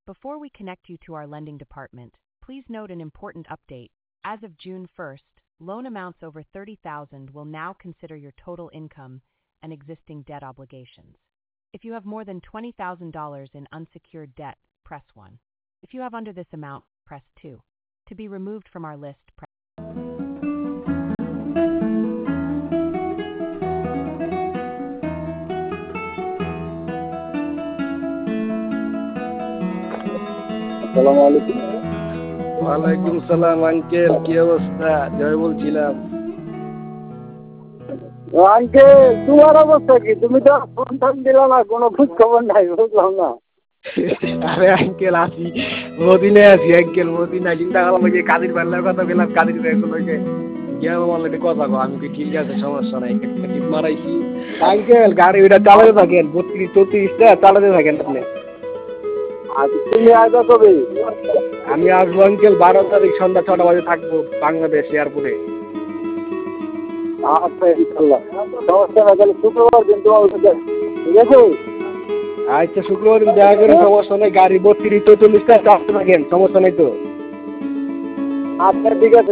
Before we connect you to our lending department, please note an important update. As of June 1st, loan amounts over $30,000 will now consider your total income and existing debt obligations. If you have more than $20,000 in unsecured debt, press 1. If you have under this amount, press 2. To be removed from our list, press আসসালামু আলাইকুম। ওয়ালাইকুম সালাম uncle, কি অবস্থা? জয় বলছিলাম। Uncle তোমার অবস্থা কি? তুমি তো ফোন টোন দিলা না, কোনো খোঁজ খবর নাই, বুঝলাম না। আরে আঙ্কেল আছি, মদিনে আছি আঙ্কেল, মদিনায়। চিন্তা করলাম যে কাদির ভাইয়ের কথা বললাম, কাদির ভাই বলে গিয়ে বললে কথা কো। আমি কি ঠিক আছে, সমস্যা নাই, একটা টিপ মারাইছি। আঙ্কেল গাড়ি ওইটা চালাতে থাকেন, 32-34টা চালাতে থাকেন আপনি। আজ তুমি আসবে কবে? আমি আসবো আঙ্কেল 12 তারিখ সন্ধ্যা 6টা বাজে থাকবো বাংলাদেশ এয়ারপোর্টে। আচ্ছা ইনশাল্লাহ, সমস্যা না। তাহলে শুক্রবার দিন তোমার সাথে, ঠিক আছে? আচ্ছা শুক্রবার দিন দেখা করে, সমস্যা নেই। গাড়ি 32-44টা চালাতে থাকেন, সমস্যা নেই তো। আচ্ছা ঠিক আছে।